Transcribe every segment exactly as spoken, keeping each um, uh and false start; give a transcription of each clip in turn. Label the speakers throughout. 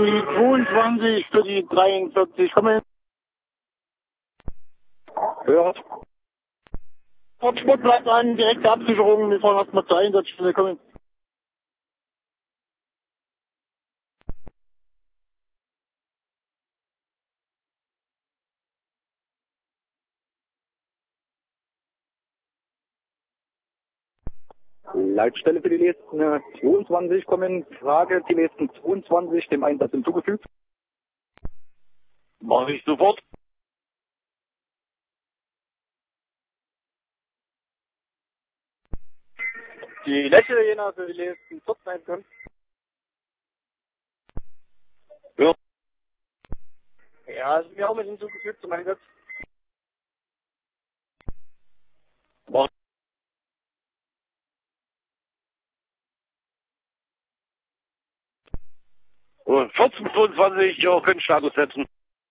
Speaker 1: die zweiundzwanzig für die dreiundvierzig. Komm hin. Hört. Hotspot bleibt an, direkte Absicherung. Wir fahren erstmal zur Einsatzstelle. Komm hin.
Speaker 2: Leitstelle für die nächsten äh, zweiundzwanzig kommen. Frage, die nächsten zweiundzwanzig dem Einsatz hinzugefügt.
Speaker 1: Mach ich sofort.
Speaker 2: Die letzte Jena für die nächsten vierzehn kommen.
Speaker 1: Ja.
Speaker 2: Ja, sind wir auch mit hinzugefügt zum Einsatz.
Speaker 1: Mach. vierzehn zweiundzwanzig, ja, können Status setzen.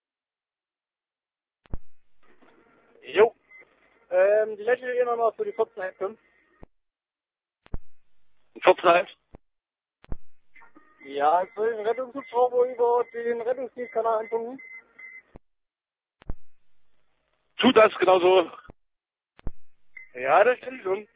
Speaker 2: Jo. Ähm, die letzte Jena mal für die vierzehn kommen.
Speaker 1: vierzehn.
Speaker 2: Ja, ich soll den Rettungshubschrauber über den Rettungsdienstkanal anfunken.
Speaker 1: Tut das genauso.
Speaker 2: Ja, das stimmt schon.